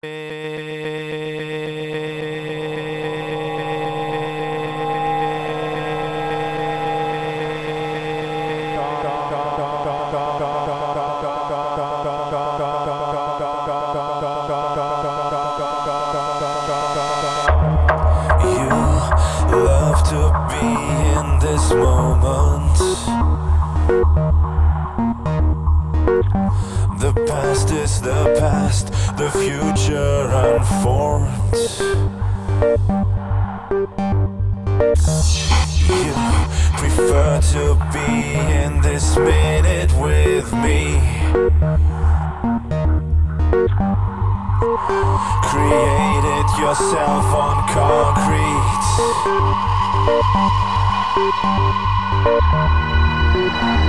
Love to be in this moment. The past is the past, the future unformed. You prefer to be in this minute with me. Create it yourself on concrete.